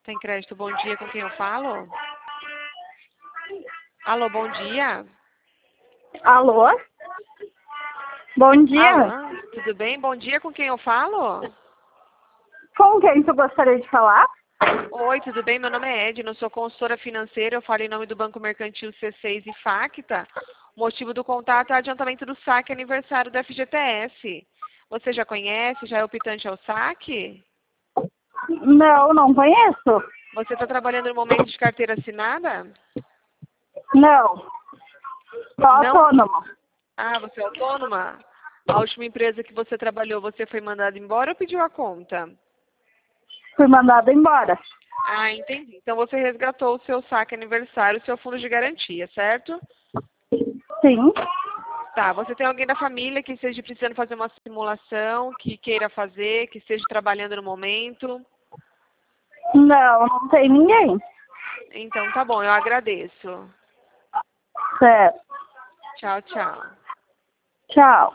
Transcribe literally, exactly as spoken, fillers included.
Sem crédito, bom dia, com quem eu falo? Alô, bom dia. Alô? Bom dia. Alô, tudo bem? Bom dia, com quem eu falo? Com quem tu gostaria de falar? Oi, tudo bem? Meu nome é Edna, eu sou consultora financeira, eu falo em nome do Banco Mercantil C seis e Facta. O motivo do contato é o adiantamento do saque aniversário do F G T S. Você já conhece, já é optante ao saque? Não, não conheço. Você está trabalhando no momento de carteira assinada? Não. Sou Não? autônoma. Ah, você é autônoma? A última empresa que você trabalhou, você foi mandada embora ou pediu a conta? Fui mandada embora. Ah, entendi. Então você resgatou o seu saque aniversário, o seu fundo de garantia, certo? Sim. Tá, você tem alguém da família que esteja precisando fazer uma simulação, que queira fazer, que esteja trabalhando no momento? Não, não tem ninguém. Então tá bom, eu agradeço. Certo. Tchau, tchau. Tchau.